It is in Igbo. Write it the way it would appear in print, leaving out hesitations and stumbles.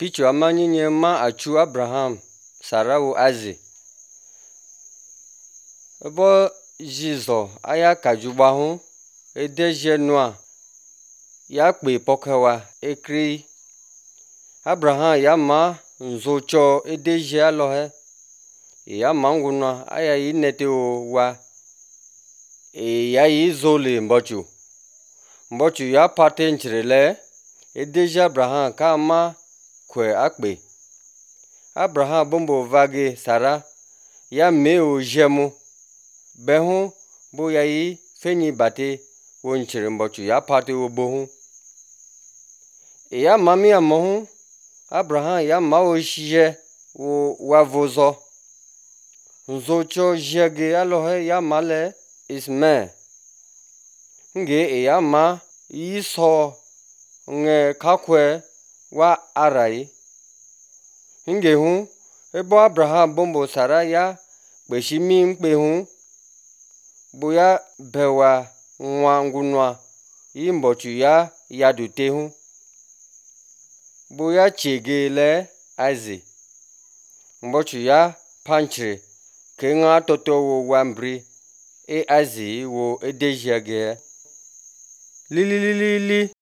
Pichu amanyi nye ma achu Abraham Sarah azi. Ebo jizo aya kajugba hun edeje noa ya kpe pokewa ekri. Abraham ya ma nzocho edeje alohe ya ma nguna aya yi nete wa ya yi zole mbochu ya pate nchirele edeje Abraham ka ma kwe akpe. Abraham bombo vage Sarah ya me o jemu behun bo ya yi fenyi bate wo nchire mbochu ya pate wo bohun ya mami amohun Abraham ya ma o shije wo wavozo nzocho jege alohe ya male Ismail nge ya ma yiso nge kakwe wa arai nge hun ebo Abraham bombo Sarah ya kpeshi mi mkpe hun bo ya bewa nwa ngunwa yi mbochu ya yadute hun bo ya chege le azi mbochu ya panchire ke nga toto wo wambri azi wo edeje ge li